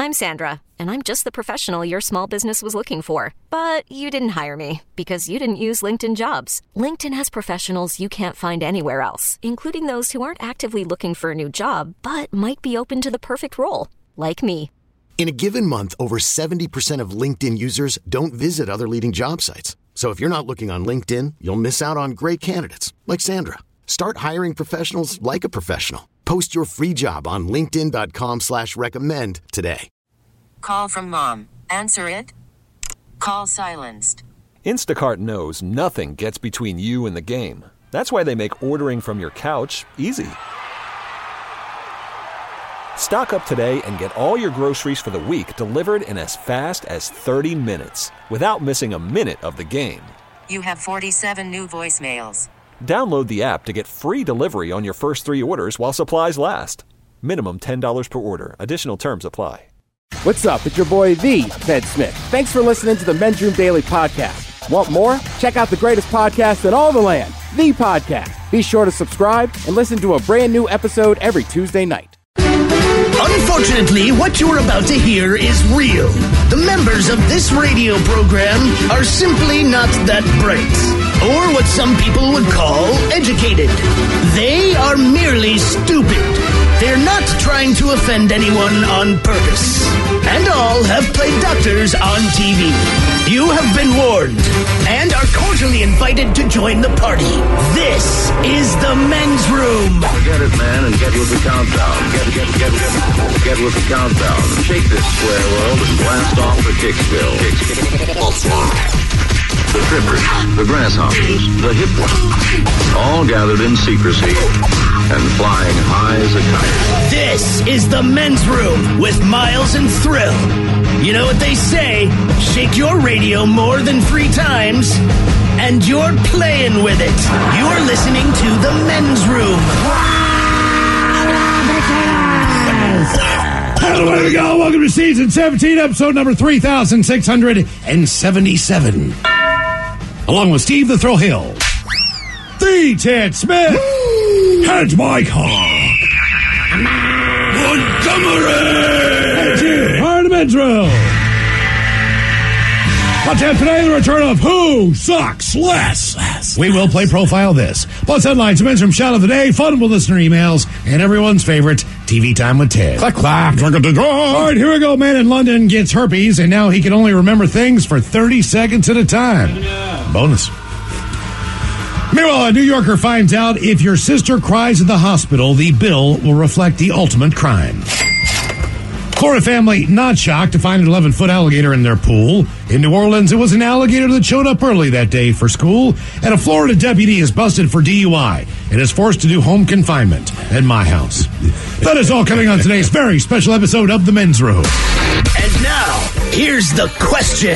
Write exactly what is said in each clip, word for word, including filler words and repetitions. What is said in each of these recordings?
I'm Sandra, and I'm just the professional your small business was looking for. But you didn't hire me because you didn't use LinkedIn Jobs. LinkedIn has professionals you can't find anywhere else, including those who aren't actively looking for a new job, but might be open to the perfect role, like me. In a given month, over seventy percent of LinkedIn users don't visit other leading job sites. So if you're not looking on LinkedIn, you'll miss out on great candidates like Sandra. Start hiring professionals like a professional. Post your free job on linkedin.com slash recommend today. Call from mom. Answer it. Call silenced. Instacart knows nothing gets between you and the game. That's why they make ordering from your couch easy. Stock up today and get all your groceries for the week delivered in as fast as thirty minutes without missing a minute of the game. You have forty-seven new voicemails. Download the app to get free delivery on your first three orders while supplies last. Minimum ten dollars per order. Additional terms apply. What's up? It's your boy, The Ted Smith. Thanks for listening to the Men's Room Daily Podcast. Want more? Check out the greatest podcast in all the land, The Podcast. Be sure to subscribe and listen to a brand new episode every Tuesday night. Unfortunately, what you're about to hear is real. The members of this radio program are simply not that bright, or what some people would call educated. They are merely stupid. They're not trying to offend anyone on purpose. And all have played doctors on T V. You have been warned and are cordially invited to join the party. This is the Men's Room. Forget it, man, and get with the countdown. Get, get, get, get, get with the countdown. Shake this square world and blast off for Kicksville. Kicksville. The trippers, the grasshoppers, the hip ones, all gathered in secrecy and flying high as a kite. This is the Men's Room with Miles and Thrill. You know what they say, shake your radio more than three times, and you're playing with it. You're listening to the Men's Room. Hello, there we go. Welcome to season seventeen, episode number three thousand six hundred seventy-seven. Along with Steve the Thrill Hill, the Ted Smith, and Mike Hawk. Montgomery! And Jim Hardiman's Room. Content today, the return of Who Sucks Less. Less we will play Profile This. Plus headlines, Men's Room Shout of the Day, fun with listener emails, and everyone's favorite T V Time with Ted. Clack, clack. Drunk at the draw. All right, here we go. Man in London gets herpes, and now he can only remember things for thirty seconds at a time. Yeah. Bonus. Meanwhile, a New Yorker finds out if your sister cries at the hospital, the bill will reflect the ultimate crime. Florida family not shocked to find an eleven-foot alligator in their pool. In New Orleans, it was an alligator that showed up early that day for school, and a Florida deputy is busted for D U I and is forced to do home confinement at my house. That is all coming on today's very special episode of The Men's Room. And now, here's the question.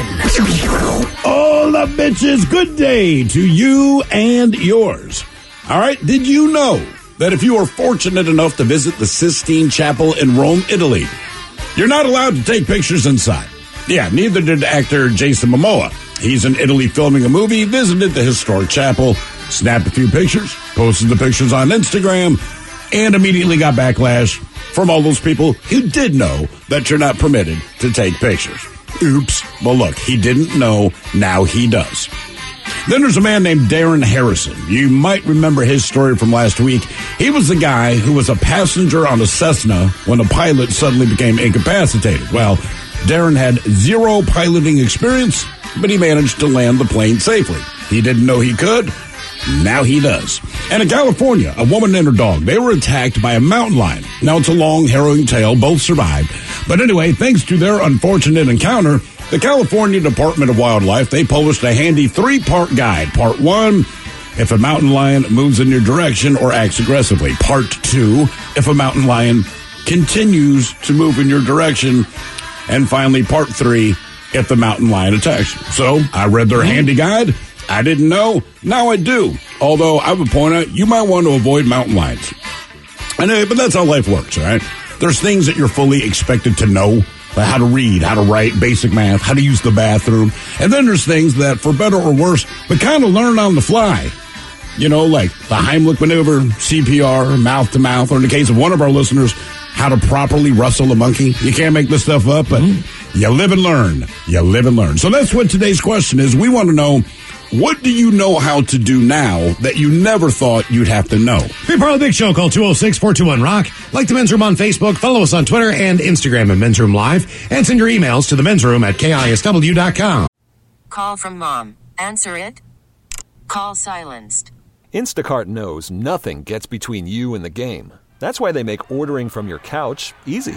All the bitches, good day to you and yours. All right, did you know that if you are fortunate enough to visit the Sistine Chapel in Rome, Italy, you're not allowed to take pictures inside? Yeah, neither did actor Jason Momoa. He's in Italy filming a movie, visited the historic chapel, snapped a few pictures, posted the pictures on Instagram, and immediately got backlash from all those people who did know that you're not permitted to take pictures. Oops. Well, look, he didn't know. Now he does. Then there's a man named Darren Harrison. You might remember his story from last week. He was the guy who was a passenger on a Cessna when a pilot suddenly became incapacitated. Well, Darren had zero piloting experience, but he managed to land the plane safely. He didn't know he could. Now he does. And in California, a woman and her dog, they were attacked by a mountain lion. Now, it's a long, harrowing tale. Both survived. But anyway, thanks to their unfortunate encounter, the California Department of Wildlife, they published a handy three-part guide. Part one, if a mountain lion moves in your direction or acts aggressively. Part two, if a mountain lion continues to move in your direction. And finally, part three, if the mountain lion attacks you. So I read their handy guide. I didn't know. Now I do. Although I would point out, you might want to avoid mountain lions. Anyway, but that's how life works, all right? There's things that you're fully expected to know, like how to read, how to write, basic math, how to use the bathroom. And then there's things that, for better or worse, we kind of learn on the fly. You know, like the Heimlich maneuver, C P R, mouth-to-mouth, or in the case of one of our listeners, how to properly rustle a monkey. You can't make this stuff up, but mm-hmm. you live and learn. You live and learn. So that's what today's question is. We want to know, what do you know how to do now that you never thought you'd have to know? Be part of the Big Show. Call two oh six, four two one, rock. Like the Men's Room on Facebook. Follow us on Twitter and Instagram at Men's Room Live. And send your emails to the men's room at K I S W dot com. Call from mom. Answer it. Call silenced. Instacart knows nothing gets between you and the game. That's why they make ordering from your couch easy.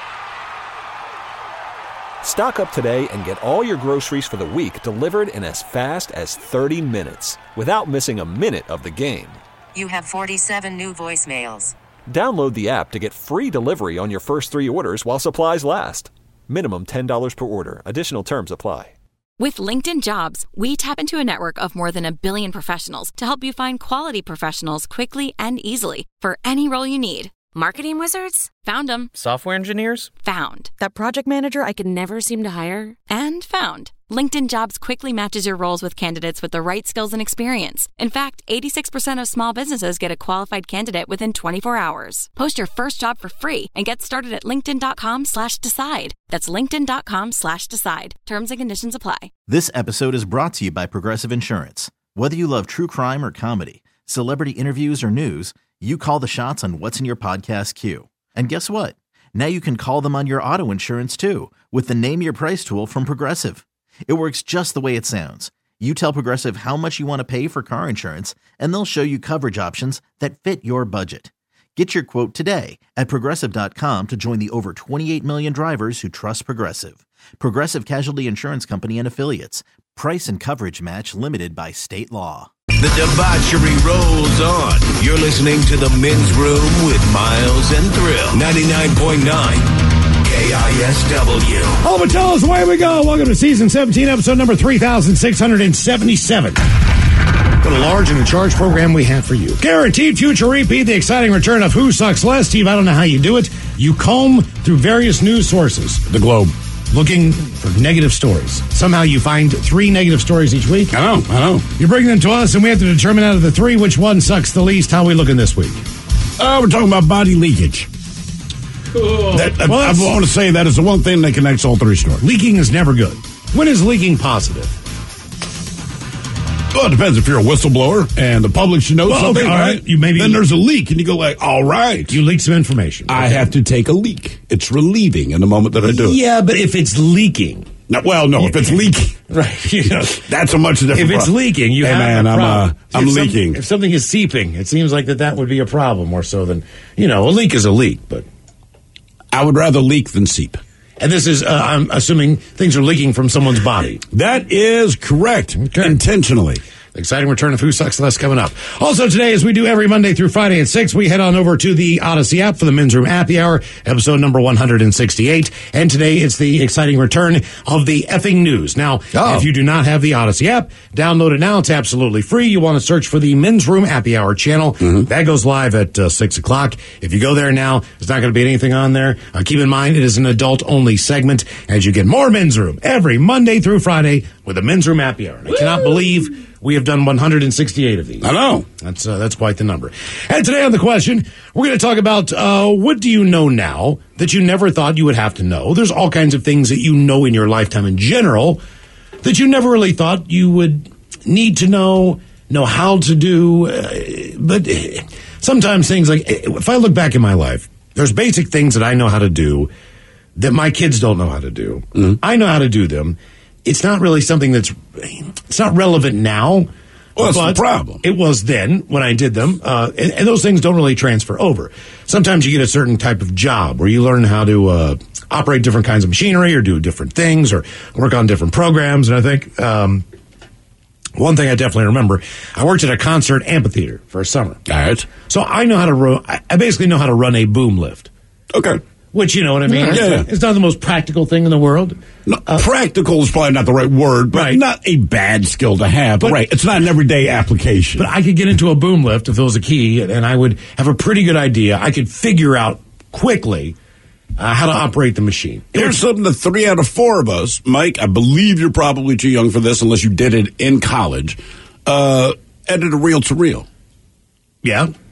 Stock up today and get all your groceries for the week delivered in as fast as thirty minutes without missing a minute of the game. You have forty-seven new voicemails. Download the app to get free delivery on your first three orders while supplies last. Minimum ten dollars per order. Additional terms apply. With LinkedIn Jobs, we tap into a network of more than a billion professionals to help you find quality professionals quickly and easily for any role you need. Marketing wizards? Found them. Software engineers? Found. That project manager I could never seem to hire? And found. LinkedIn Jobs quickly matches your roles with candidates with the right skills and experience. In fact, eighty-six percent of small businesses get a qualified candidate within twenty-four hours. Post your first job for free and get started at linkedin.com slash decide. That's linkedin.com slash decide. Terms and conditions apply. This episode is brought to you by Progressive Insurance. Whether you love true crime or comedy, celebrity interviews or news, you call the shots on what's in your podcast queue. And guess what? Now you can call them on your auto insurance too with the Name Your Price tool from Progressive. It works just the way it sounds. You tell Progressive how much you want to pay for car insurance, and they'll show you coverage options that fit your budget. Get your quote today at Progressive dot com to join the over twenty-eight million drivers who trust Progressive. Progressive Casualty Insurance Company and Affiliates. Price and coverage match limited by state law. The debauchery rolls on. You're listening to The Men's Room with Miles and Thrill. ninety-nine point nine K I S W. Oh, but tell us, away we go. Welcome to Season seventeen, episode number three thousand six hundred seventy-seven. What a large and in charge program we have for you. Guaranteed future repeat, the exciting return of Who Sucks Less. Steve, I don't know how you do it. You comb through various news sources. The Globe. Looking for negative stories. Somehow you find three negative stories each week. I know, I know. You bring them to us, and we have to determine out of the three which one sucks the least. How are we looking this week? Uh, we're talking about body leakage. Cool. That, well, I, I want to say that is the one thing that connects all three stories. Leaking is never good. When is leaking positive? Well, it depends. If you're a whistleblower and the public should know well, something, okay, all right. You maybe then there's a leak, and you go like, all right. You leak some information. I okay. have to take a leak. It's relieving in the moment that I do it. Yeah, but if it's leaking. No, well, no, if it's leaking. Right. You know, that's a much different If it's problem. leaking, you hey, have man, a problem. I'm, uh, I'm if leaking. Some, if something is seeping, it seems like that that would be a problem more so than, you know, a leak is a leak, but. I would rather leak than seep. And this is, uh, I'm assuming things are leaking from someone's body. That is correct. Okay. Intentionally. The exciting return of Who Sucks Less coming up. Also today, as we do every Monday through Friday at six, we head on over to the Odyssey app for the Men's Room Happy Hour, episode number one hundred sixty-eight. And today it's the exciting return of the effing news. Now, oh. if you do not have the Odyssey app, download it now. It's absolutely free. You want to search for the Men's Room Happy Hour channel. Mm-hmm. That goes live at uh, six o'clock. If you go there now, there's not going to be anything on there. Uh, keep in mind, it is an adult-only segment as you get more Men's Room every Monday through Friday with the Men's Room Happy Hour. And I cannot believe we have done one hundred sixty-eight of these. I know. That's uh, that's quite the number. And today on the question, we're going to talk about uh, what do you know now that you never thought you would have to know. There's all kinds of things that you know in your lifetime in general that you never really thought you would need to know, know how to do. Uh, but sometimes things like, if I look back in my life, there's basic things that I know how to do that my kids don't know how to do. Mm-hmm. I know how to do them. It's not really something that's, it's not relevant now. Well, that's the problem. It was then when I did them, uh, and, and those things don't really transfer over. Sometimes you get a certain type of job where you learn how to uh, operate different kinds of machinery or do different things or work on different programs. And I think um, one thing I definitely remember, I worked at a concert amphitheater for a summer. All right. So I know how to, ro- I basically know how to run a boom lift. Okay. Which, you know what I mean? Yeah, it's, yeah. it's not the most practical thing in the world. No, uh, practical is probably not the right word, but right. not a bad skill to have. But, right. It's not an everyday application. But I could get into a boom lift if there was a key, and I would have a pretty good idea. I could figure out quickly uh, how to operate the machine. It Here's something that three out of four of us, Mike, I believe you're probably too young for this unless you did it in college, uh, edited a reel-to-reel. Yeah.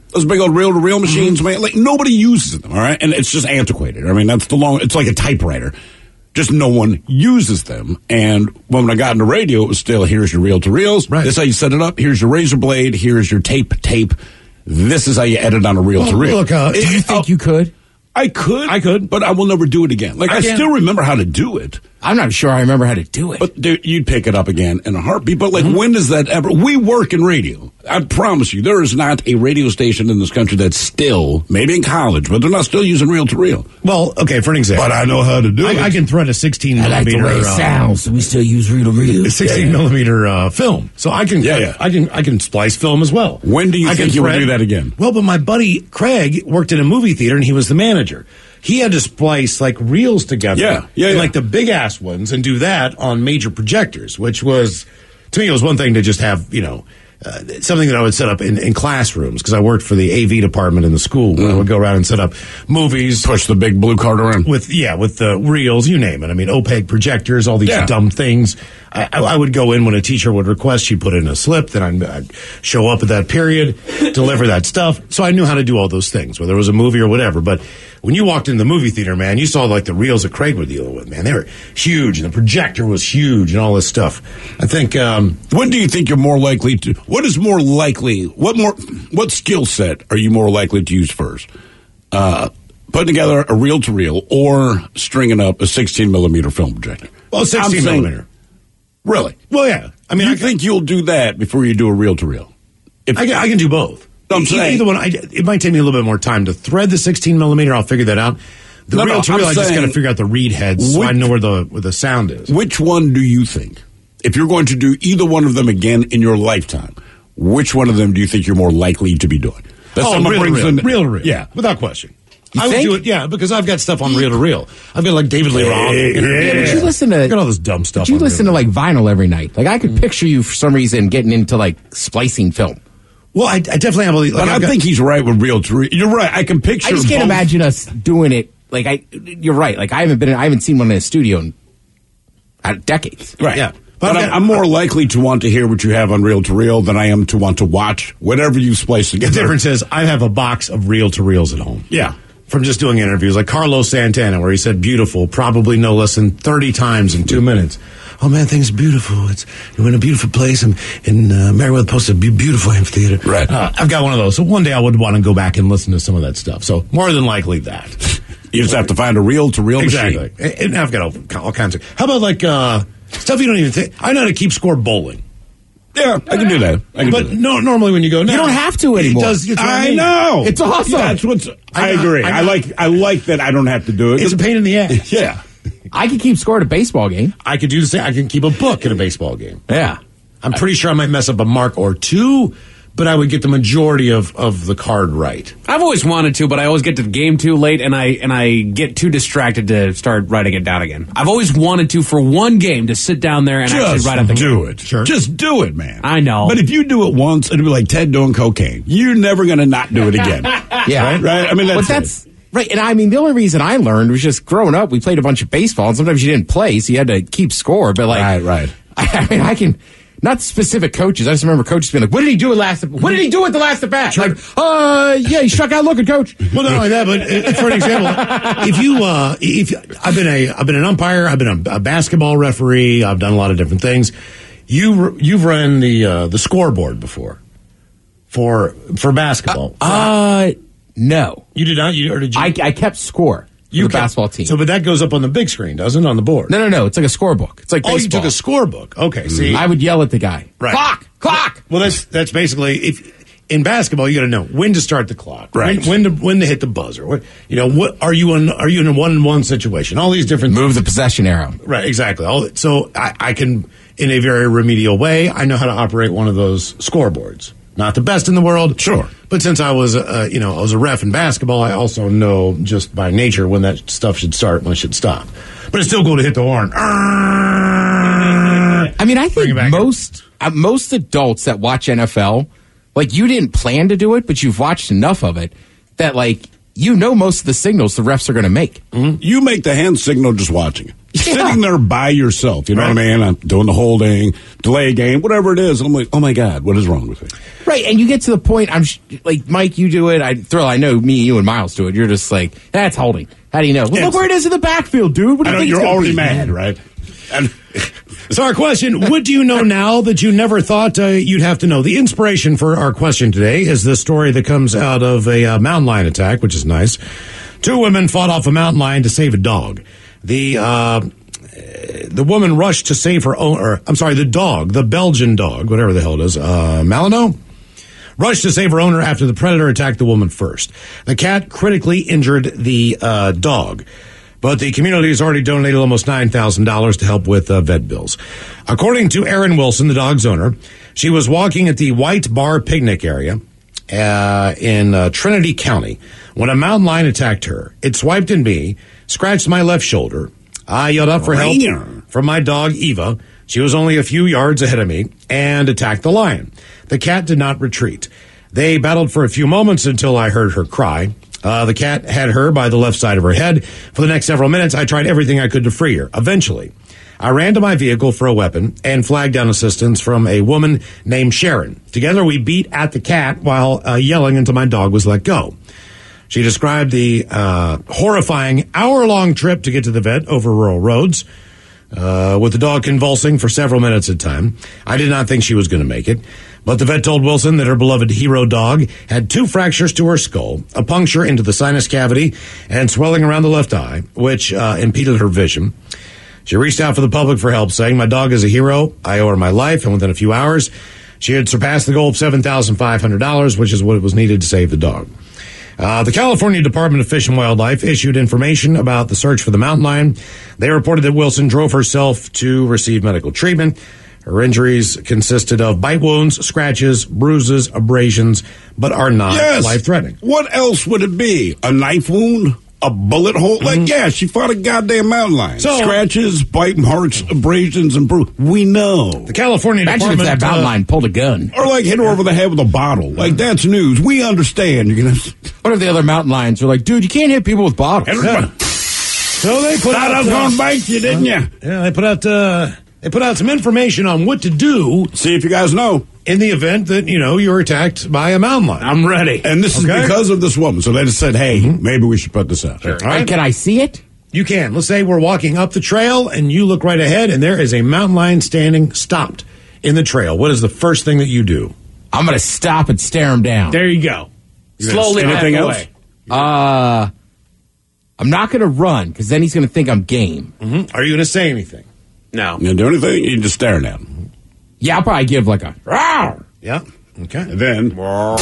Those big old reel-to-reel machines, mm-hmm. man, like nobody uses them, all right? And it's just antiquated. I mean, that's the long, it's like a typewriter. Just no one uses them. And when I got into radio, it was still, here's your reel-to-reels. Right. This is how you set it up. Here's your razor blade. Here's your tape tape. This is how you edit on a reel-to-reel. Well, look, uh, do you think uh, you could? I could. I could. But I will never do it again. Like, I, I still remember how to do it. I'm not sure I remember how to do it. But dude, you'd pick it up again in a heartbeat. But, like, mm-hmm. when does that ever... We work in radio. I promise you, there is not a radio station in this country that's still, maybe in college, but they're not still using reel-to-reel. Well, okay, for an example. But I know how to do I, it. I can thread a sixteen I millimeter... like the way it uh, sounds, so we still use reel-to-reel. A sixteen yeah, yeah. millimeter uh, film. So I can, yeah, I, yeah. I can I can splice film as well. When do you I think you will do that again? Well, but my buddy Craig worked in a movie theater, and he was the manager. He had to splice like reels together, yeah, yeah, and, yeah. like the big ass ones, and do that on major projectors. Which was, to me, it was one thing to just have, you know, uh, something that I would set up in, in classrooms because I worked for the A V department in the school. Where mm. I would go around and set up movies, push the big blue card around with yeah, with the reels, you name it. I mean, opaque projectors, all these yeah. dumb things. I, I would go in when a teacher would request, she'd put in a slip, then I'd, I'd show up at that period, deliver that stuff. So I knew how to do all those things, whether it was a movie or whatever. But when you walked in the movie theater, man, you saw like the reels that Craig were dealing with, man. They were huge, and the projector was huge, and all this stuff. I think. Um, what do you think you're more likely to? What is more likely? What more? What skill set are you more likely to use first? Uh, putting together a reel-to-reel or stringing up a sixteen millimeter film projector? Well, sixteen millimeter. Really? Well, yeah. I mean, you I think you'll do that before you do a reel-to-reel? If I can, I can do both. I'm saying either one. I, it might take me a little bit more time to thread the sixteen millimeter. I'll figure that out. The no, reel to no, reel, I just saying, got to figure out the read heads so which, I know where the where the sound is. Which one do you think, if you're going to do either one of them again in your lifetime, which one of them do you think you're more likely to be doing? That's oh, reel to reel. In, reel to reel. Yeah, without question. You I think? would do it, yeah, because I've got stuff on reel to reel. I've got like David Lee Roth. Hey, yeah, yeah, but you listen to I've got all this dumb stuff. But you on listen reel to like vinyl every night. Like I could mm. picture you for some reason getting into like splicing film. Well, I, I definitely have. Like, but I got, think he's right with reel to reel. You're right. I can picture. I just can't both. imagine us doing it. Like I, you're right. Like I haven't been. I haven't seen one in a studio in uh, decades. Right. Yeah. But, but I'm, I'm more likely to want to hear what you have on reel to reel than I am to want to watch whatever you splice together. The difference is I have a box of reel to reels at home. Yeah. From just doing interviews, like Carlos Santana, where he said beautiful, probably no less than thirty times in two minutes. Oh, man, things are beautiful. It's, we're in a beautiful place, and in uh, Meriwether Post, a be- beautiful amphitheater. Right. Uh, I've got one of those. So one day I would want to go back and listen to some of that stuff. So more than likely that. You just have to find a reel-to-reel exactly. machine. Exactly. And I've got all, all kinds of... How about, like, uh, stuff you don't even think... I know how to keep score bowling. Yeah, I can do that. I can but do that. no, normally when you go... No, you don't have to anymore. It does, it's I, I mean. know. It's awesome. Yeah, that's what's... I, I agree. I, I, I like I like that I don't have to do it. It's a pain in the ass. Yeah. I can keep score at a baseball game. I could do the same. I can keep a book in a baseball game. Yeah. I'm pretty sure I might mess up a mark or two, but I would get the majority of, of the card right. I've always wanted to, but I always get to the game too late, and I and I get too distracted to start writing it down again. I've always wanted to, for one game, to sit down there and Just actually write up the do game. it. Sure. Just do it, man. I know. But if you do it once, it'll be like Ted doing cocaine. You're never going to not do it again. Yeah. Right? right? I mean, that's, but that's right. And I mean, the only reason I learned was just growing up, we played a bunch of baseball, and sometimes you didn't play, so you had to keep score. But like, right, right. I, I mean, I can... Not specific coaches. I just remember coaches being like, "What did he do at last? What did he do at the last at bat?" Sure. Like, uh, yeah, he struck out looking, coach. Well, not only that, but uh, for an example, if you, uh, if I've been a, I've been an umpire, I've been a, a basketball referee, I've done a lot of different things. You, you've run the uh, the scoreboard before for for basketball. Uh, uh no, you did not. You or did you? I, I kept score. You the kept, basketball team. So, but that goes up on the big screen, doesn't it, on the board? No, no, no. It's like a scorebook. It's like oh, baseball. You took a scorebook. Okay, see, I would yell at the guy. Right. Clock, clock. Well, that's that's basically if in basketball you got to know when to start the clock, right? When, when to when to hit the buzzer. What you know? What are you in? Are you in a one on one situation? All these different move the possession arrow. Right, exactly. All, so I, I can, in a very remedial way, I know how to operate one of those scoreboards. Not the best in the world, sure. But since I was, uh, you know, I was a ref in basketball, I also know just by nature when that stuff should start, when it should stop. But it's still cool to hit the horn. I mean, I think most uh, most adults that watch N F L, like you didn't plan to do it, but you've watched enough of it that, like, you know, most of the signals the refs are going to make. Mm-hmm. You make the hand signal just watching it. sitting there by yourself. You know Right. what I mean? I'm doing the holding, delay game, whatever it is. I'm like, oh my God, what is wrong with me? Right, and you get to the point, I'm sh- like, Mike, you do it. I Thrill, I know me, you, and Miles do it. You're just like, that's holding. How do you know? Well, look where it is in the backfield, dude. What do I you know think it's you're gonna already be? mad, right? And So our question, what do you know now that you never thought uh, you'd have to know? The inspiration for our question today is the story that comes out of a uh, mountain lion attack, which is nice. Two women fought off a mountain lion to save a dog. The uh, the woman rushed to save her own, or I'm sorry, the dog, the Belgian dog, whatever the hell it is, uh, Malinois, rushed to save her owner after the predator attacked the woman first. The cat critically injured the uh, dog. But the community has already donated almost nine thousand dollars to help with uh, vet bills. According to Erin Wilson, the dog's owner, she was walking at the White Bar picnic area uh, in uh, Trinity County when a mountain lion attacked her. It swiped at me, scratched my left shoulder. I yelled out for help from my dog, Eva. She was only a few yards ahead of me and attacked the lion. The cat did not retreat. They battled for a few moments until I heard her cry. Uh, the cat had her by the left side of her head. For the next several minutes, I tried everything I could to free her. Eventually, I ran to my vehicle for a weapon and flagged down assistance from a woman named Sharon. Together, we beat at the cat while uh, yelling until my dog was let go. She described the uh, horrifying hour-long trip to get to the vet over rural roads, uh, with the dog convulsing for several minutes at a time. I did not think she was going to make it. But the vet told Wilson that her beloved hero dog had two fractures to her skull, a puncture into the sinus cavity, and swelling around the left eye, which uh, impeded her vision. She reached out for the public for help, saying, "My dog is a hero. I owe her my life." And within a few hours, she had surpassed the goal of seven thousand five hundred dollars, which is what was needed to save the dog. Uh, the California Department of Fish and Wildlife issued information about the search for the mountain lion. They reported that Wilson drove herself to receive medical treatment. Her injuries consisted of bite wounds, scratches, bruises, abrasions, but are not Yes. life-threatening. What else would it be? A knife wound? A bullet hole? Like, yeah, she fought a goddamn mountain lion. So- Scratches, bite marks, abrasions, and bruises. We know. The California Imagine if Department... that mountain uh, lion pulled a gun. Or like hit her over the head with a bottle. Like, that's news. We understand. You're gonna. What if the other mountain lions are like, dude, you can't hit people with bottles? Yeah. So they put Thought out... I was uh, gonna bite you, didn't you? Yeah, they put out... Uh, They put out some information on what to do. See if you guys know. In the event that, you know, you're attacked by a mountain lion. I'm ready. And this Okay. is because of this woman. So they just said, hey, maybe we should put this out. Sure. All right, can I see it? You can. Let's say we're walking up the trail and you look right ahead and there is a mountain lion standing stopped in the trail. What is the first thing that you do? I'm going to stop and stare him down. There you go. You're gonna- Slowly back anything else? away. Uh, I'm not going to run because then he's going to think I'm game. Mm-hmm. Are you going to say anything? No. You gonna do anything? You're just staring at him. Yeah, I'll probably give like a, rawr. Yeah. Okay. And then.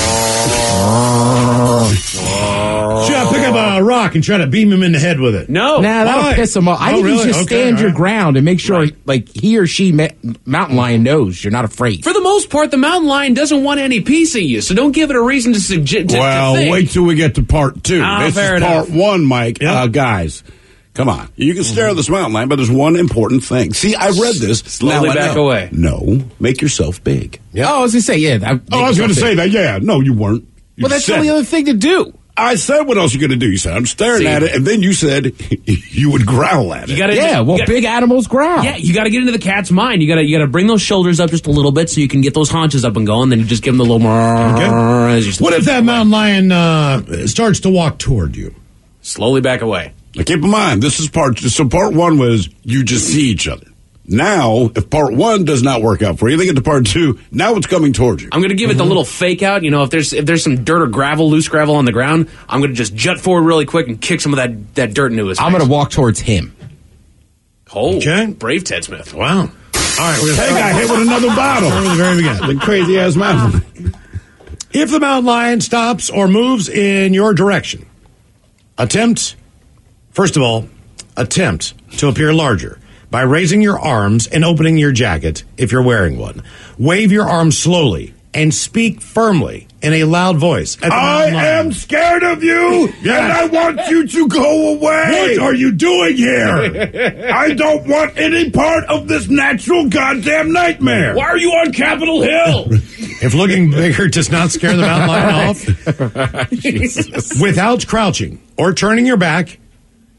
Should I pick up a rock and try to beam him in the head with it? No. Nah, that'll Why? piss him off. I Oh, think really? you just Okay, stand all your right. ground and make sure, like, he or she, ma- mountain lion, knows you're not afraid. For the most part, the mountain lion doesn't want any piece of you, so don't give it a reason to suggest. Well, to think. wait till we get to part two. Ah, this fair is part enough. one, Mike. Yeah. Uh, guys, come on. You can stare at this mountain lion, but there's one important thing. See, I read this. Slowly Now I back know. away. No, make yourself big. Oh, I was going to say, yeah. I, Oh, I was going to say that. Yeah, no, you weren't. You Well, that's the said only it. other thing to do. I said, what else are you going to do? You said, I'm staring See? at it. And then you said you would growl at it. You gotta, Yeah, well, you gotta- big animals growl. Yeah, you got to get into the cat's mind. You got to you got to bring those shoulders up just a little bit so you can get those haunches up and going. Then you just give them the little more. Okay. As you What if that mountain lion uh, starts to walk toward you? slowly back away? Now, keep in mind, this is part, so part one was you just see each other. Now, if part one does not work out for you, they get to part two. Now it's coming towards you. I'm going to give it the little fake out. You know, if there's if there's some dirt or gravel, loose gravel on the ground, I'm going to just jut forward really quick and kick some of that, that dirt into his I'm face. going to walk towards him. Oh, Okay. brave Ted Smith. Wow. All right. We're Hey, got hit with another bottle. From the very beginning. The crazy ass mountain. If the mountain lion stops or moves in your direction, attempt, first of all, attempt to appear larger by raising your arms and opening your jacket if you're wearing one. Wave your arms slowly and speak firmly in a loud voice. At the I mountain lion. am scared of you, Yes. and I want you to go away. What are you doing here? I don't want any part of this natural goddamn nightmare. Why are you on Capitol Hill? If looking bigger does not scare the mountain lion off, without crouching or turning your back,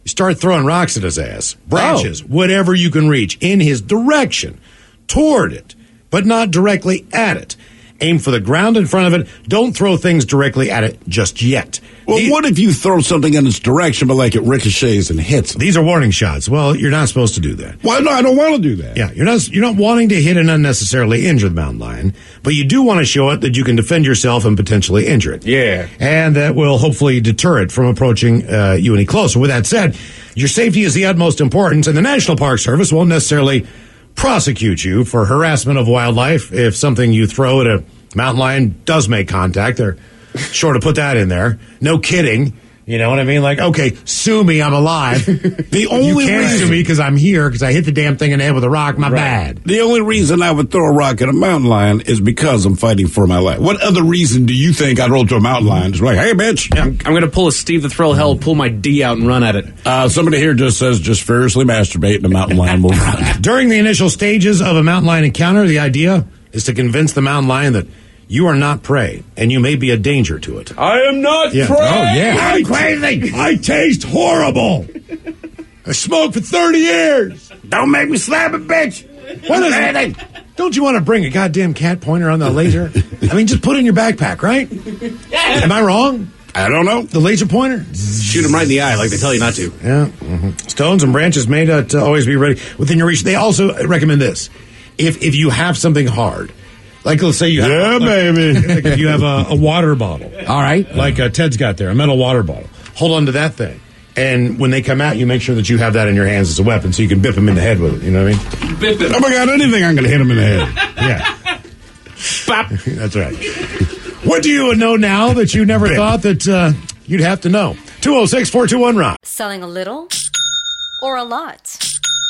start throwing rocks at his ass. Branches, oh. whatever you can reach, in his direction, toward it, but not directly at it. Aim for the ground in front of it. Don't throw things directly at it just yet. Well, the, what if you throw something in its direction, but like it ricochets and hits them? These are warning shots. Well, you're not supposed to do that. Well, no, I don't want to do that. Yeah, you're not You're not wanting to hit and unnecessarily injure the mountain lion, but you do want to show it that you can defend yourself and potentially injure it. Yeah. And that will hopefully deter it from approaching uh, you any closer. With that said, your safety is the utmost importance, and the National Park Service won't necessarily prosecute you for harassment of wildlife if something you throw at a mountain lion does make contact. They're sure to put that in there. No kidding. You know what I mean? Like, okay, sue me, I'm alive. The only you can't reason, sue me because I'm here because I hit the damn thing in the head with a rock. My right. bad. The only reason I would throw a rock at a mountain lion is because I'm fighting for my life. What other reason do you think I'd roll to a mountain lion? It's like, hey, bitch. Yeah, I'm, I'm going to pull a Steve the Thrill Hell, pull my D out and run at it. Uh, somebody here just says, just furiously masturbate and a mountain lion will run. During the initial stages of a mountain lion encounter, the idea is to convince the mountain lion that you are not prey, and you may be a danger to it. I am not yeah. prey! Oh, yeah. I'm crazy! I taste horrible! I smoked for thirty years! Don't make me slap it, bitch! What is it? Don't you want to bring a goddamn cat pointer on the laser? I mean, just put it in your backpack, right? Am I wrong? I don't know. The laser pointer? Shoot him right in the eye like they tell you not to. Yeah. Mm-hmm. Stones and branches may not uh, always be ready within your reach. They also recommend this. If if you have something hard, like let's say you have, yeah, like, baby. Like if you have a, a water bottle. All right. Like uh, Ted's got there, a metal water bottle. Hold on to that thing. And when they come out, you make sure that you have that in your hands as a weapon so you can bip them in the head with it. You know what I mean? Bip it. Oh, my God, anything, I'm going to hit them in the head. Yeah. Bop. That's right. What do you know now that you never thought that uh, you'd have to know? two oh six, four two one, R O C K. Selling a little or a lot?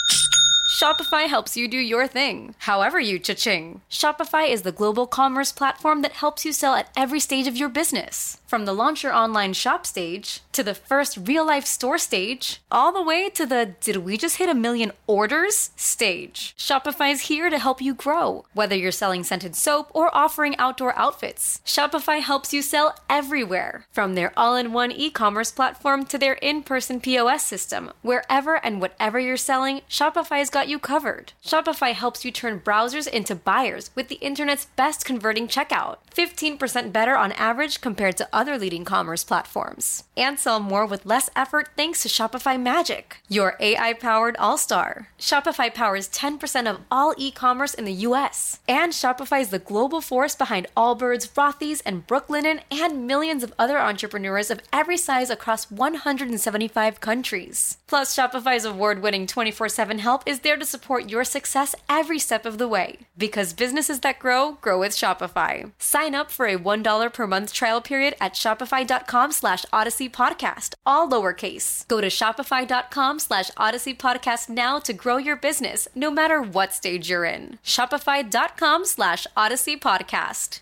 Shopify helps you do your thing, however you cha-ching. Shopify is the global commerce platform that helps you sell at every stage of your business. From the launch your online shop stage, to the first real-life store stage, all the way to the did we just hit a million orders stage. Shopify is here to help you grow. Whether you're selling scented soap or offering outdoor outfits, Shopify helps you sell everywhere. From their all-in-one e-commerce platform to their in-person P O S system, wherever and whatever you're selling, Shopify's got you covered. Shopify helps you turn browsers into buyers with the internet's best converting checkout. fifteen percent better on average compared to other leading commerce platforms. And sell more with less effort thanks to Shopify Magic, your A I-powered all-star. Shopify powers ten percent of all e-commerce in the U S. And Shopify is the global force behind Allbirds, Rothy's, and Brooklinen, and millions of other entrepreneurs of every size across one hundred seventy-five countries. Plus, Shopify's award-winning twenty-four seven help is there to support your success every step of the way. Because businesses that grow, grow with Shopify. Sign up for a one dollar per month trial period at shopify.com slash Odyssey Podcast, all lowercase. Go to shopify.com slash Odyssey Podcast now to grow your business, no matter what stage you're in. Shopify.com slash Odyssey Podcast.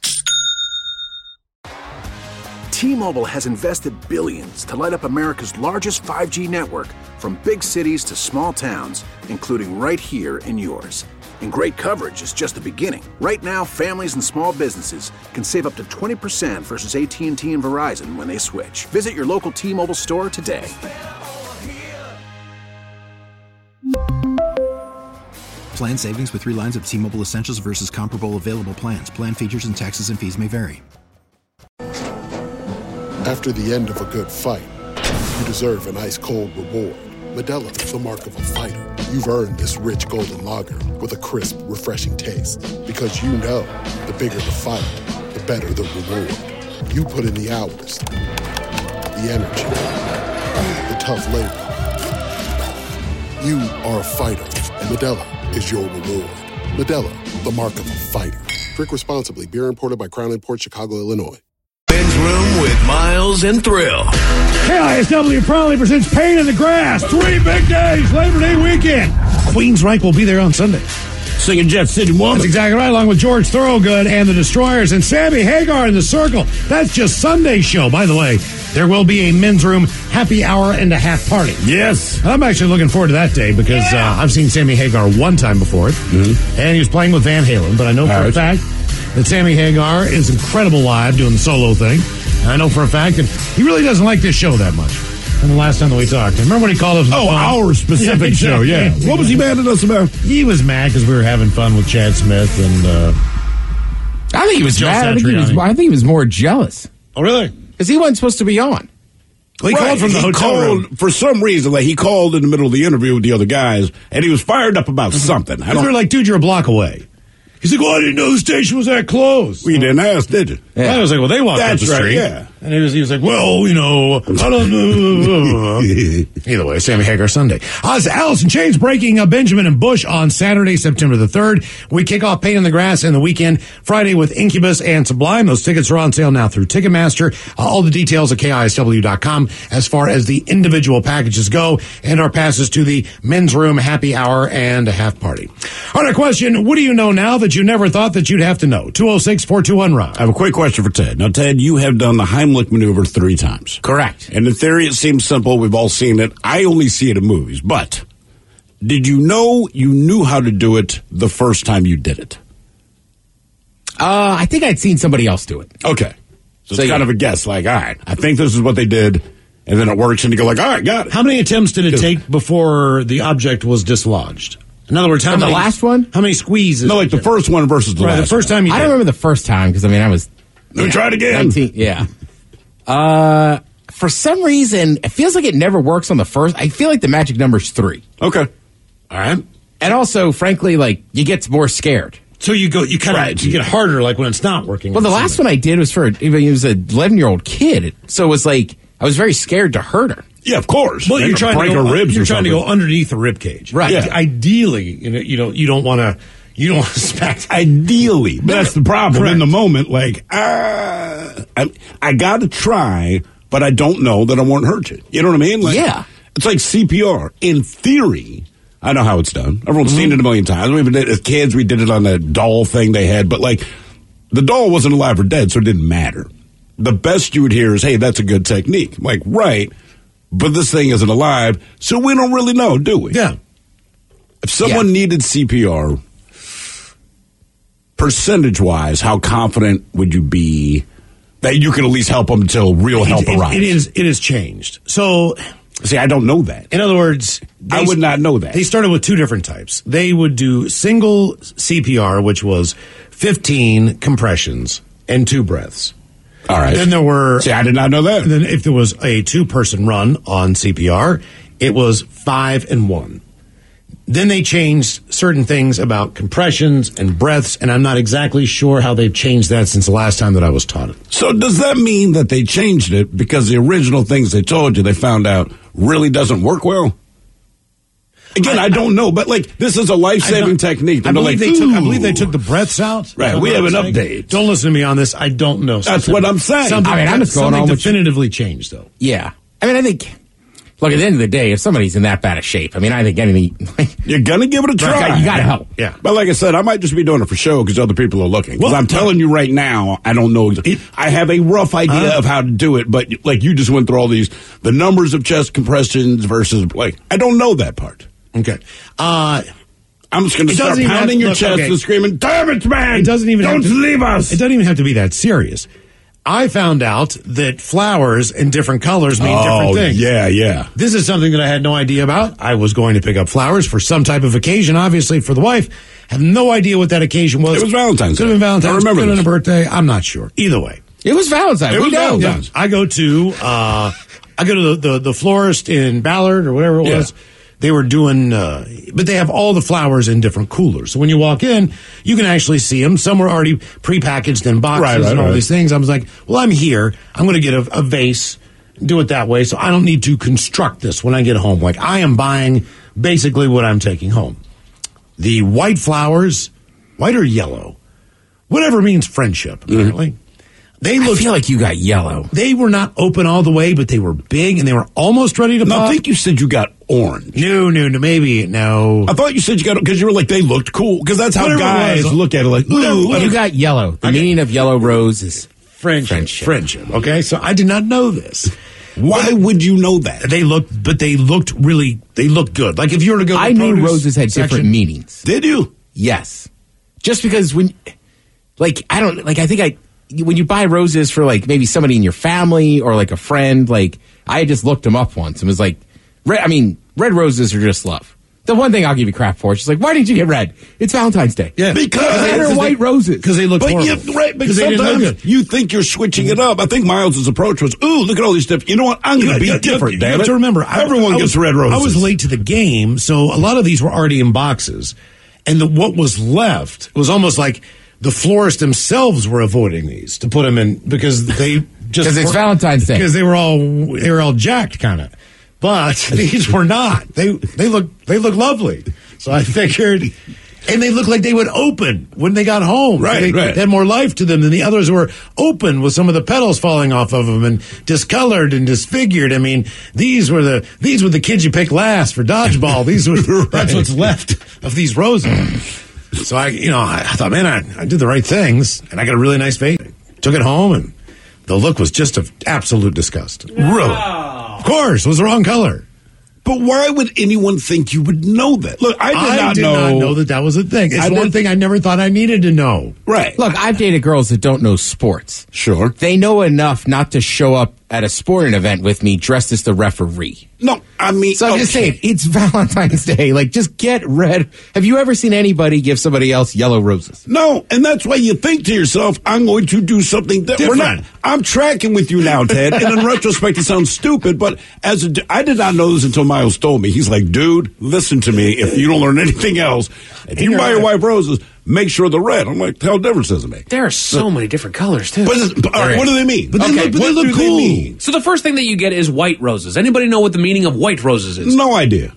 T-Mobile has invested billions to light up America's largest five G network, from big cities to small towns, including right here in yours. And great coverage is just the beginning. Right now, families and small businesses can save up to twenty percent versus A T and T and Verizon when they switch. Visit your local T-Mobile store today. Plan savings with three lines of T-Mobile Essentials versus comparable available plans. Plan features and taxes and fees may vary. After the end of a good fight, you deserve an ice-cold reward. Modelo is the mark of a fighter. You've earned this rich golden lager with a crisp, refreshing taste. Because you know, the bigger the fight, the better the reward. You put in the hours, the energy, the tough labor. You are a fighter, and Modelo is your reward. Modelo, the mark of a fighter. Drink responsibly. Beer imported by Crown Imports, Chicago, Illinois. Men's Room with Miles and Thrill. K I S W proudly presents Pain in the Grass. Three big days, Labor Day weekend. Queensryche will be there on Sunday. Singing Jet City Woman. That's exactly right, along with George Thorogood and the Destroyers and Sammy Hagar in the Circle. That's just Sunday's show. By the way, there will be a Men's Room happy hour and a half party. Yes. I'm actually looking forward to that day because yeah. uh, I've seen Sammy Hagar one time before it, mm-hmm. and he was playing with Van Halen, but I know for right. a fact that Sammy Hagar is incredible live doing the solo thing. And I know for a fact that he really doesn't like this show that much. from the last time that we talked. Remember when he called us? Oh, our specific yeah, show, yeah. exactly. What was he mad at us about? He was mad because we were having fun with Chad Smith and. Uh, I think he was Joe mad. I think he was, Satriani. I think he was more jealous. Oh, really? Because he wasn't supposed to be on. Well, he Right, called from the he hotel called, room. For some reason, like he called in the middle of the interview with the other guys, and he was fired up about something. I We were don't, like, dude, you're a block away. He's like, well, I didn't know the station was that close. we didn't ask, did you? Yeah. I was like, well, they walked That's up the right, street. yeah. And he was, he was like, well, you know, I don't know. Either way, Sammy Hagar Sunday. Uh, it's Alice in Chains breaking uh, Benjamin and Bush on Saturday, September the third. We kick off Pain in the Grass in the weekend, Friday with Incubus and Sublime. Those tickets are on sale now through Ticketmaster. Uh, all the details at K I S W dot com as far as the individual packages go and our passes to the men's room happy hour and a half party. All right, question. What do you know now that you never thought that you'd have to know? two oh six, four two one, Rob. I have a quick question for Ted. Now, Ted, you have done the Heimlich maneuver three times. Correct. And in theory, it seems simple. We've all seen it. I only see it in movies. But did you know you knew how to do it the first time you did it? Uh, I think I'd seen somebody else do it. Okay. So, So, it's kind yeah. of a guess. Like, all right, I think this is what they did. And then it works, and you go like, all right, got it. How many attempts did it take before the object was dislodged? In other words, how And the many, last one? How many squeezes? No, like the first one versus the right, last the first one. time you I did don't it. remember the first time because, I mean, I was. Let me try it again. nineteen, yeah. Uh, for some reason, it feels like it never works on the first. I feel like the magic number's three. Okay. All right. And also, frankly, like, you get more scared. So you go, you kind of, Right. you get harder, like when it's not working. Well, the last one I did was for, he was an eleven-year-old kid. So it was like, I was very scared to hurt her. Yeah, of course. Well, They you're could trying break to go, her ribs You're or trying to something. go underneath the rib cage, Right. Yeah. Ideally, you know, you don't, you don't want to, you don't want to smack. Ideally. But that's the problem. Correct. In the moment, like, ah, I, I got to try, but I don't know that I won't hurt you. You know what I mean? Like, Yeah. It's like C P R. In theory, I know how it's done. Everyone's Mm-hmm. seen it a million times. We even did, as kids, we did it on the doll thing they had. But, like, the doll wasn't alive or dead, so it didn't matter. The best you would hear is, hey, that's a good technique. I'm like, right, but this thing isn't alive, so we don't really know, do we? Yeah. If someone Yeah. needed C P R, percentage-wise, how confident would you be that you could at least help them until real help It- it- arrives? It is, it has changed. So, See, I don't know that. in other words, I they- would not know that. They started with two different types. They would do single C P R, which was fifteen compressions and two breaths. All right. Then there were. See, I did not know that. Then if there was a two-person run on C P R, it was five and one. Then they changed certain things about compressions and breaths, and I'm not exactly sure how they've changed that since the last time that I was taught it. So does that mean that they changed it because the original things they told you they found out really doesn't work well? Again, I, I don't know, but like this is a life-saving technique. I And they're believe, like, they took, I believe "Ooh." they took the breaths out. Right, Is we what have I'm an saying? update. Don't listen to me on this. I don't know. That's what I'm saying. Something, I mean, I'm just going something on with you. definitively changed, though. Yeah. I mean, I think, look, at the end of the day, if somebody's in that bad a shape, I mean, I think anything. You're going to give it a try. You got to help. Yeah. But like I said, I might just be doing it for show because other people are looking. Because Well, I'm telling you right now, I don't know. It- I have a rough idea Uh, of how to do it, but like you just went through all these, the numbers of chest compressions versus like, I don't know that part. Okay. Uh, I'm just going to It start doesn't even pounding have- your look, chest okay. and screaming, damn it, man! It doesn't even Don't have to, leave us! It doesn't even have to be that serious. I found out that flowers in different colors mean oh, different things. yeah, yeah. This is something that I had no idea about. I was going to pick up flowers for some type of occasion, obviously for the wife. Have no idea what that occasion was. It was Valentine's Could have been Day. Valentine's. I remember Could have been a this. birthday. I'm not sure. Either way. It was Valentine's. It we was know. Valentine's. I go to uh, I go to the, the, the florist in Ballard or whatever it Yeah. was. They were doing, uh, but they have all the flowers in different coolers. So when you walk in, you can actually see them. Some were already prepackaged in boxes Right, right, and all right. these things. I was like, well, I'm here. I'm going to get a, a vase, do it that way. So I don't need to construct this when I get home. Like I am buying basically what I'm taking home. The white flowers, white or yellow, whatever means friendship, apparently. Mm-hmm. They I looked, feel like you got yellow. they were not open all the way, but they were big and they were almost ready to No, pop. I think you said you got orange. No, no, no, maybe no. I thought you said you got because you were like they looked cool because that's how Whatever it guys was. look at it. Like, Whatever- ooh, whatever. You got yellow. The I got- meaning of yellow rose is Friendship, Friendship. friendship. Okay, so I did not know this. why would you know that? They looked, but they looked really. They looked good. Like if you were to go, to I the knew produce roses had different section- meanings. Did you? Yes. Just because when, like, I don't, like, I think I, when you buy roses for, like, maybe somebody in your family or, like, a friend, like, I had just looked them up once and was like, red, I mean, red roses are just love. The one thing I'll give you crap for, she's like, why didn't you get red? It's Valentine's Day. Yeah, because they are white roses. Because they look but horrible. You, right, but they didn't look sometimes good. you think you're switching it up. I think Miles' approach was, ooh, look at all these stuff. You know what? I'm going to be Yeah, different, you, damn you have it. to remember, I- Everyone I gets was, red roses. I was late to the game, so a lot of these were already in boxes. And the, what was left was almost like the florists themselves were avoiding these to put them in because they just... Because it's were- Valentine's Day. Because they were all, they were all jacked, kind of. But these were not. They they look they look lovely. So I figured, and they looked like they would open when they got home. Right, they, right. They had more life to them than the others were open with some of the petals falling off of them and discolored and disfigured. I mean, these were the these were the kids you pick last for dodgeball. These were right. That's what's left of these roses. So I, you know, I, I thought, man, I, I did the right things, and I got a really nice vase. Took it home, and the look was just of absolute disgust. Really, of course, it was the wrong color. But why would anyone think you would know that? Look, I did I not did know. not know that that was a thing. It's I one did- thing I never thought I needed to know. Right. Look, I've dated girls that don't know sports. Sure. They know enough not to show up at a sporting event with me dressed as the referee. No, I mean, So I'm just okay. saying, it's Valentine's Day. Like, just get red. Have you ever seen anybody give somebody else yellow roses? No, and that's why you think to yourself, I'm going to do something that we're not. Different. I'm tracking with you now, Ted. And in retrospect, it sounds stupid, but as a, I did not know this until Miles told me. He's like, dude, listen to me. If you don't learn anything else, if you You're buy your right. white roses, make sure they're red. I'm like, hell difference does it make? There are so many different colors too. But, it's- but, all right, what do they mean? But they Okay, look, but what they look do they cool. mean? So the first thing that you get is white roses. Anybody know what the meaning of white roses is? No idea.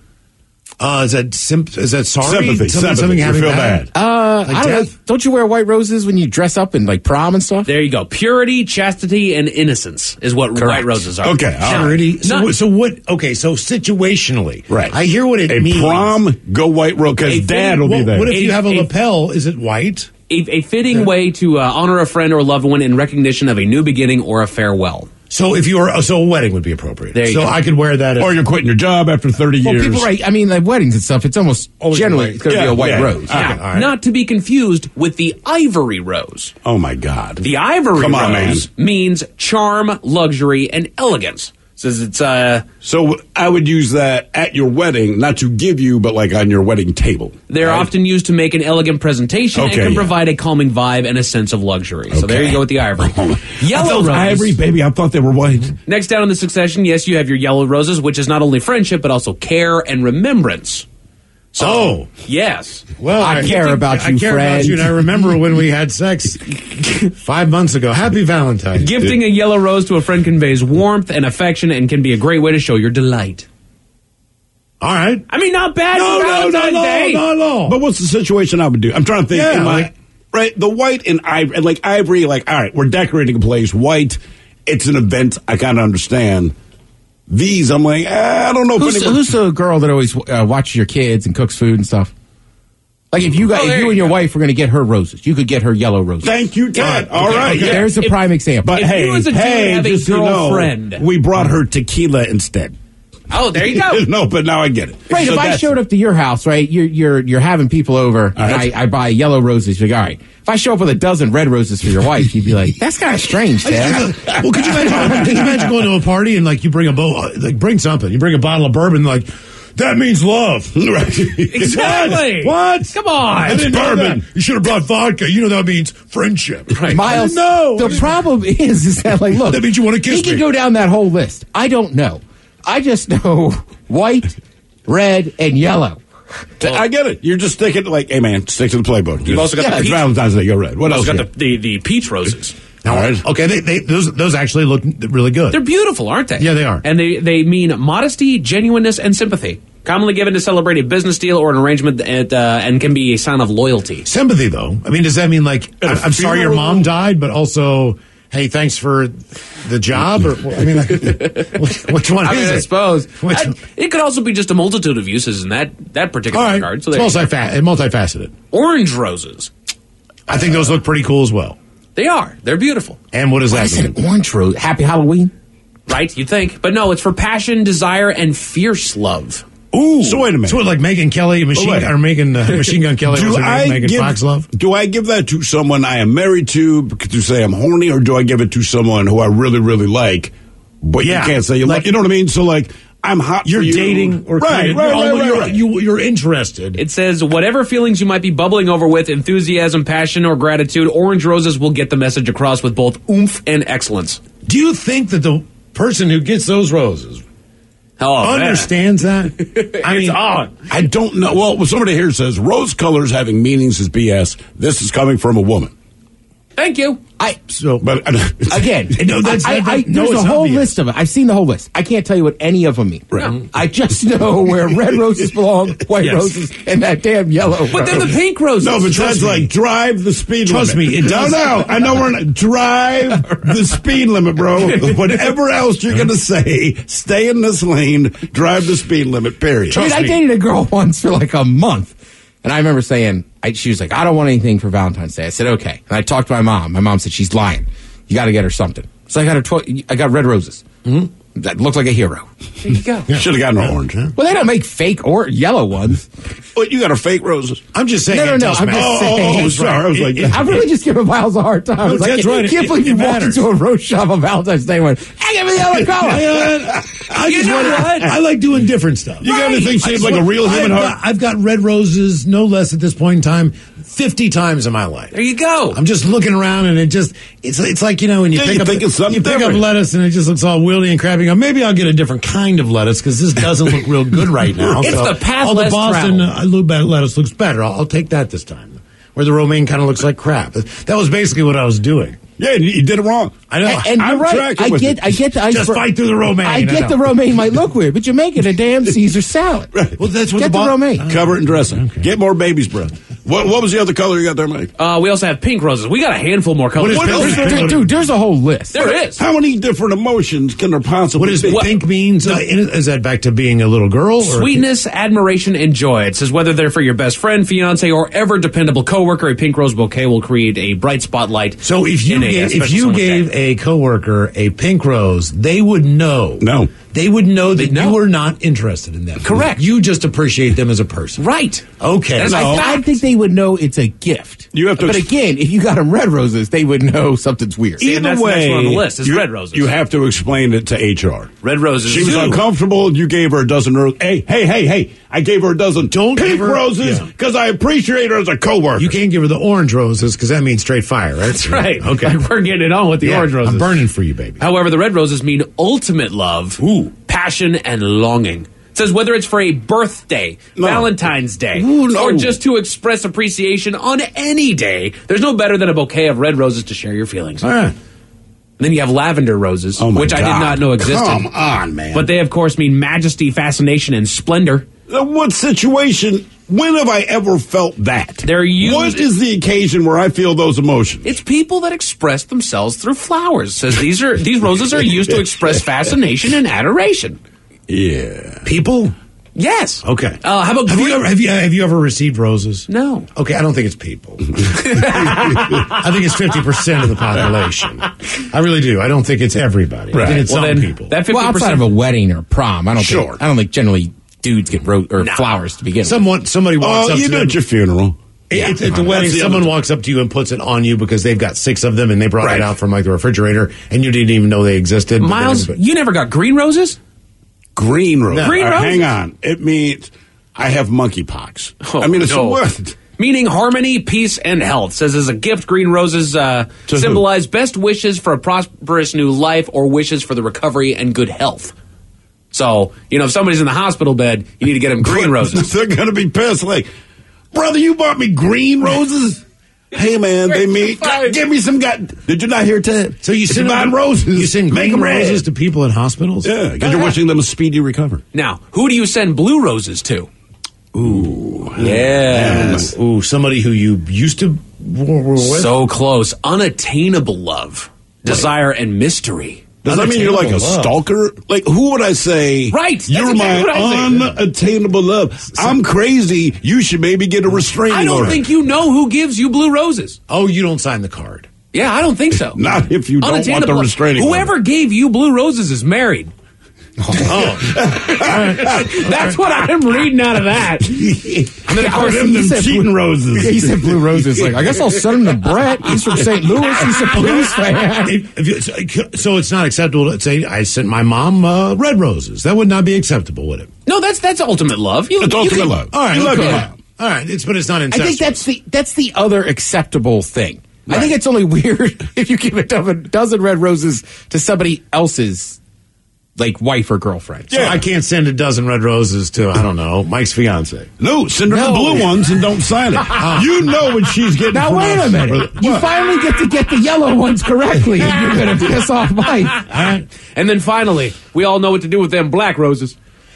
Uh, is that simp- is that sorry? Sympathy, Something, sympathy. something You having feel bad? bad. Uh, Like I don't know. death? Don't you wear white roses when you dress up in like prom and stuff? There you go. Purity, chastity, and innocence is what white roses are. Okay, all right. Purity. So, Not- what- so what? Okay, so situationally, Right. I hear what it A means. prom, go white rose, because A dad thing- will be What, there. what if you A- have a a- lapel? Is it white? A, a fitting way to uh, honor a friend or loved one in recognition of a new beginning or a farewell. So if you were, so a wedding would be appropriate. There you so go. I could wear that. At, Or you're quitting your job after thirty Well, years. people, right? I mean, like weddings and stuff. It's almost Always generally white. it's going to Yeah, be a white yeah. rose. Okay, Now, all right. not to be confused with the ivory rose. Oh, my God. The ivory Come on, rose means charm, luxury, and elegance. Says it's uh So I would use that at your wedding, not to give you, but like on your wedding table. they're right? often used to make an elegant presentation Okay, and can yeah. provide a calming vibe and a sense of luxury. So there Okay. you go with the ivory. I Yellow thought it was rose. ivory, baby. I thought they were white. Next down in the succession, yes, you have your yellow roses, which is not only friendship but also care and remembrance. So, Oh. yes. well, I care about I you, care Fred. about you, and I remember when we had sex five months ago. Happy Valentine's. Gifting a yellow rose to a friend conveys warmth and affection and can be a great way to show your delight. All right. I mean, not bad No, for no, no, Valentine's no, Day. No, no. But what's the situation I would do? I'm trying to think. Yeah, in my, like- right, the white and ivory, like ivory, like, all right, we're decorating a place. White, it's an event. I kind of understand. These, I'm like, eh, I don't know if Who's, anyone. who's the girl that always uh, watches your kids and cooks food and stuff? Like if you got, Oh, if there you you and your go. wife were going to get her roses, you could get her yellow roses. Thank you, Ted. Okay, All right, okay. yeah. There's a If- prime example. But If hey, you as a dude hey, have a just so you know, girlfriend- we brought her tequila instead. Oh, there you go. No, but now I get it. Right, So if I that's- showed up to your house, right, you're you're you're having people over, and right. I, I buy yellow roses. You're like, all right. If I show up with a dozen red roses for your wife, you'd be like, that's kind of strange, Ted. Well, could you imagine? Could you imagine going to a party and like you bring a bow, like bring something. You bring a bottle of bourbon, like that means love. Right. Exactly. What? Come on. I didn't know bourbon. that. You should have brought vodka. You know that means friendship. Right. Miles, No. the problem is, is that like, look, That means you want to kiss he can me. go down that whole list. I don't know. I just know white, red, and yellow. I get it. You're just sticking like, hey man, stick to the playbook. You've also got yeah, the it's peach- Valentine's Day. Go red. What You've else? also you got the, the, the peach roses. Now, All right. okay, they, they, those those actually look really good. They're beautiful, aren't they? Yeah, they are. And they, they mean modesty, genuineness, and sympathy. Commonly given to celebrate a business deal or an arrangement that, uh, and can be a sign of loyalty. Sympathy, though. I mean, does that mean like At a I'm, I'm sorry your funeral? mom died, but also, hey, thanks for the job? Or I mean, like, which, which one I mean, is I it? suppose. Which, I- it could also be just a multitude of uses in that, that particular all right, regard. So it's there you go. multifa- multifaceted. Orange roses. I think those look pretty cool as well. They are. They're beautiful. And what does Why that is it mean? an orange rose? Happy Halloween? Right? You'd think. But no, it's for passion, desire, and fierce love. Ooh, So wait a minute. So what, like Megan Kelly, machine Oh, wait. or Megan uh, Machine Gun Kelly, Do was her I name? Megan give Foxlove. do I give that to someone I am married to to say I'm horny, or do I give it to someone who I really really like but Yeah. you can't say you like, you know what I mean? So, like, I'm hot You're for you. dating or right, committed. right, You're- right, right, you're, right. You, you're interested. It says, whatever feelings you might be bubbling over with, enthusiasm, passion, or gratitude, Orange Roses will get the message across with both oomph and excellence. Do you think that the person who gets those roses oh, understands that? I It's mean, on. I don't know. Well, somebody here says rose colors having meanings is B S. This is coming from a woman. Thank you. I so, but again, no, that's, I, that, I, no, there's it's a whole obvious. list of it. I've seen the whole list. I can't tell you what any of them mean. Right. I just know where red roses belong, white Yes. roses, and that damn yellow. But they're the rose. pink roses. No, but Trust that's me. like drive the speed Trust limit. me, it no, does- no. I know we're not. Drive the speed limit, bro. Whatever else you're going to say, stay in this lane, drive the speed limit, period. I mean, I dated a girl once for like a month, and I remember saying, I, she was like, I don't want anything for Valentine's Day. I said, okay. And I talked to my mom. My mom said, she's lying. You got to get her something. So I got her. Tw- I got red roses. Mm-hmm. That looked like a hero. There you go. You should have gotten an orange, huh? Well, they don't make fake or yellow ones. But you got her fake roses. I'm just saying. No, no, it no. does I'm matter. just Oh, saying. oh, oh, sorry. I was like, I'm really just giving Miles a hard time. I was like, that's I right. can't It- believe it you walked matters. into a rose shop on Valentine's Day and went, hey, give me the other color. I You just know want what? I like doing different stuff. You got anything I shaped just like a want- real human I've heart? got, I've got red roses, no less at this point in time, fifty times in my life. There you go. I'm just looking around and it just, it's it's like, you know, when you Yeah, pick you up, think it's something you pick up different. lettuce and it just looks all wieldy and crappy. You go, maybe I'll get a different kind of lettuce because this doesn't look real good right now. It's So, the path all the less Boston traveled. uh, blue bed lettuce looks better. I'll, I'll take that this time. Where the romaine kind of looks like crap. That was basically what I was doing. Yeah, you you did it wrong. I know. And, and I'm you're right. tracking I with get, you. I get the iceberg. Just fight through the romaine. I I get know. the romaine might look weird, but you're making a damn Caesar salad. Right. Well, that's what Get the, the bo- romaine. Cover it and dress it. Get more baby's breath. What What was the other color you got there, Mike? Uh, we also have pink roses. We got a handful more colors. What is What pink? else? Dude, dude, there's a whole list. There is. How many different emotions can there possibly What does be? pink means? Uh, is that back to being a little girl? Or Sweetness, admiration, and joy. It says whether they're for your best friend, fiance, or ever dependable coworker, a pink rose bouquet will create a bright spotlight. So if you in a, gave, uh, if special you someone's gave day. a coworker a pink rose, they would know. No. They would know that They'd know. you were not interested in them. Correct. You just appreciate them as a person. right, Okay. That's No. my I, I think they would know it's a gift. You have to But ex- again, if you got them red roses, they would know something's weird. See, and Either that's the next way, one on the list is you, red roses. You have to explain it to H R. red roses. She was too. uncomfortable. You gave her a dozen roses. Hey, hey, hey, hey! I gave her a dozen Don't pink give her- roses yeah. because I appreciate her as a coworker. You can't give her the orange roses because that means straight fire, right? That's right. Okay. Like, we're getting it on with the Yeah, orange roses. I'm burning for you, baby. However, the red roses mean ultimate love, Ooh. passion, and longing. It says whether it's for a birthday, No. Valentine's Day, Ooh, no. or just to express appreciation on any day, there's no better than a bouquet of red roses to share your feelings. All right. Then you have lavender roses, Oh my which I God. did not know existed. Come on, man. But they, of course, mean majesty, fascination, and splendor. Uh, What situation? When have I ever felt that? They're used- What is the occasion where I feel those emotions? It's people that express themselves through flowers. It says these are these roses are used to express fascination and adoration. Yeah. People? Yes. Okay. Uh, how about have green- you ever have you have you ever received roses? No. Okay, I don't think it's people. I think it's fifty percent of the population. I really do. I don't think it's everybody. I think it's Well, some then, people. That fifty Well, outside percent of a wedding or prom, I don't Sure. think I don't think generally dudes get ro- or No. flowers to begin with. Someone somebody walks Oh, up you to do them. at your funeral. It- it's at the That's wedding. the Someone other- walks up to you and puts it on you because they've got six of them and they brought Right. it out from like the refrigerator and you didn't even know they existed. but they Miles, never- you never got green roses? Green rose. No. Green All right, roses? hang on. It means I have monkeypox. Oh, I mean, it's no. what? Meaning harmony, peace, and health. Says as a gift, green roses uh, To who? symbolize best wishes for a prosperous new life or wishes for the recovery and good health. So, you know, if somebody's in the hospital bed, you need to get them green roses. They're going to be pissed. Like, brother, you bought me green roses? Hey, man, they mean, God, give me some. God, did you not hear Ted? So you If send buy them- roses. You send make green them red. roses to people in hospitals. Yeah, because you're wishing them a speedy recovery. Now, who do you send blue roses to? Ooh, Yes. Ooh, somebody who you used to were with. So close. Unattainable love, desire, and mystery. Does that mean you're like a Unattainable love. stalker? Like, who would I say? Right, that's You're exactly what I my say. unattainable love. I'm crazy. You should maybe get a restraining I don't order. think you know who gives you blue roses. Oh, you don't sign the card. Yeah, I don't think so. Not if you don't want the Unattainable love. restraining Whoever order. gave you blue roses is married. Oh. That's what I'm reading out of that. And then, of course, them, them cheating blue, roses. He said blue roses. Like, I guess I'll send him to Brett. He's from Saint Louis. He's a Blues fan. If, if you, so it's not acceptable to say, I sent my mom uh, red roses. That would not be acceptable, would it? No, that's that's ultimate love. You, it's you ultimate can, love. All right, you love could. your mom. All right, it's, but it's not incestuous. I think that's the, that's the other acceptable thing. Right. I think it's only weird if you give a dozen red roses to somebody else's like wife or girlfriend. Yeah, so I can't send a dozen red roses to, I don't know, Mike's fiance. No, send her no. the blue ones and don't sign it. You know what she's getting. Now, wait a minute. You finally get to get the yellow ones correctly, and you're going to piss off Mike. All right. And then finally, we all know what to do with them black roses.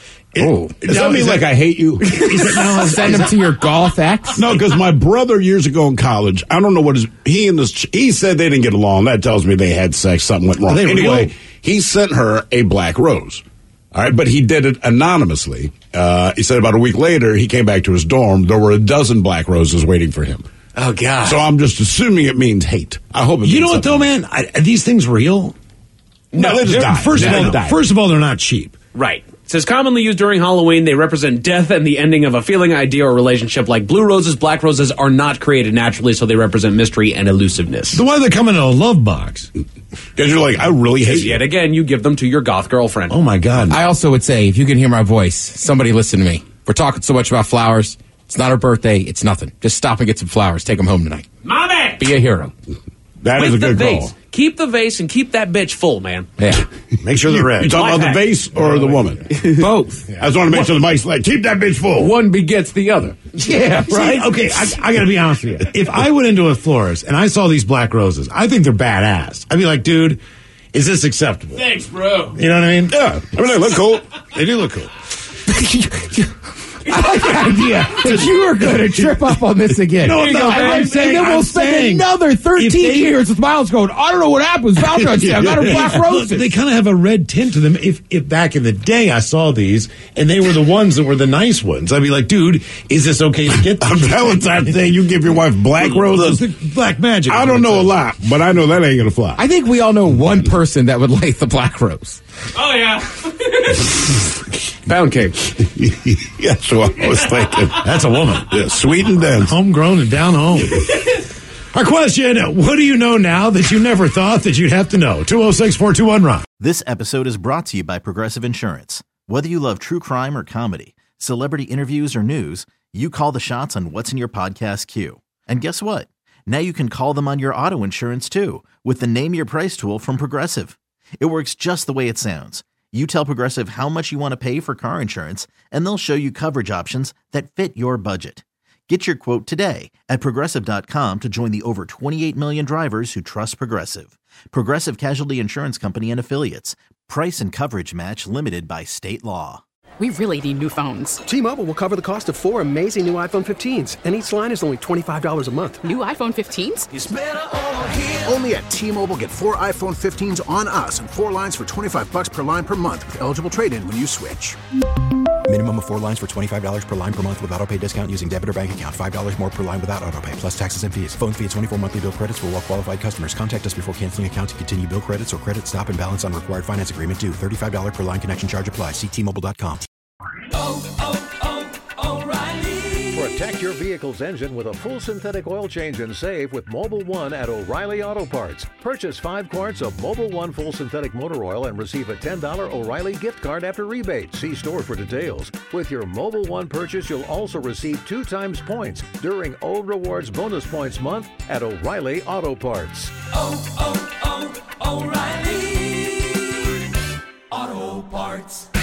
Oh, does that mean like I hate you? No, send them to your golf ex? No, because my brother years ago in college, I don't know what his, he and this, he said they didn't get along. That tells me they had sex, something went wrong. Anyway, real? He sent her a black rose. All right, but he did it anonymously. Uh, he said about a week later, he came back to his dorm. There were a dozen black roses waiting for him. Oh, God. So I'm just assuming it means hate. I hope it You means know what, though, man? I, are these things real? No, no they just died. First, they of all, died. first of all, they're not cheap. Right. It says commonly used during Halloween, they represent death and the ending of a feeling, idea, or relationship. Like blue roses, black roses are not created naturally, so they represent mystery and elusiveness. The why they come in a love box? Because you're like, I really hate you. Yet again, you give them to your goth girlfriend. Oh, my God. I also would say, if you can hear my voice, somebody listen to me. We're talking so much about flowers. It's not her birthday. It's nothing. Just stop and get some flowers. Take them home tonight. Mommy! Be a hero. That With is a good the vase. call. Keep the vase and keep that bitch full, man. Yeah. Make sure they're red. You talking Life about hack. the vase or the woman? Both. I just want to make sure the mic's like, keep that bitch full. One begets the other. Yeah, Right? right? Okay, I, I got to be honest with you. If I went into a florist and I saw these black roses, I think they're badass. I'd be like, dude, is this acceptable? Thanks, bro. You know what I mean? Yeah. I mean, they look cool. They do look cool. I like the idea that you are going to trip up on this again. No, no, and, I'm then, saying- and then we'll I'm spend saying another thirteen they- years with Miles going, I don't know what happens. Valentine's Day, I got her black roses. They kind of have a red tint to them. If if back in the day I saw these and they were the ones that were the nice ones, I'd be like, dude, is this okay to get On Valentine's Day, you give your wife black roses? The black magic. I don't know a lot, but I know that ain't going to fly. I think we all know one person that would like the black rose. Oh, yeah. Pound cake. That's what I was thinking. That's a woman. Yeah, sweet and dense. Homegrown and down home. Our question, what do you know now that you never thought that you'd have to know? two oh six, four two one, ROCK. This episode is brought to you by Progressive Insurance. Whether you love true crime or comedy, celebrity interviews or news, you call the shots on what's in your podcast queue. And guess what? Now you can call them on your auto insurance too with the Name Your Price tool from Progressive. It works just the way it sounds. You tell Progressive how much you want to pay for car insurance, and they'll show you coverage options that fit your budget. Get your quote today at Progressive dot com to join the over twenty-eight million drivers who trust Progressive. Progressive Casualty Insurance Company and Affiliates. Price and coverage match limited by state law. We really need new phones. T-Mobile will cover the cost of four amazing new iPhone fifteens, and each line is only twenty-five dollars a month. New iPhone fifteens? It's better over here. Only at T-Mobile, get four iPhone fifteens on us and four lines for twenty-five bucks per line per month with eligible trade-in when you switch. Minimum of four lines for twenty-five dollars per line per month with autopay discount using debit or bank account. five dollars more per line without autopay, plus taxes and fees. Phone fee at twenty-four monthly bill credits for well-qualified customers. Contact us before canceling account to continue bill credits or credit stop and balance on required finance agreement due. thirty-five dollars per line connection charge applies. See T Mobile dot com. Oh, oh, oh, O'Reilly. Protect your vehicle's engine with a full synthetic oil change and save with Mobile One at O'Reilly Auto Parts. Purchase five quarts of Mobile One full synthetic motor oil and receive a ten dollars O'Reilly gift card after rebate. See store for details. With your Mobile One purchase, you'll also receive two times points during O Rewards Bonus Points Month at O'Reilly Auto Parts. Oh, oh, oh, O'Reilly Auto Parts.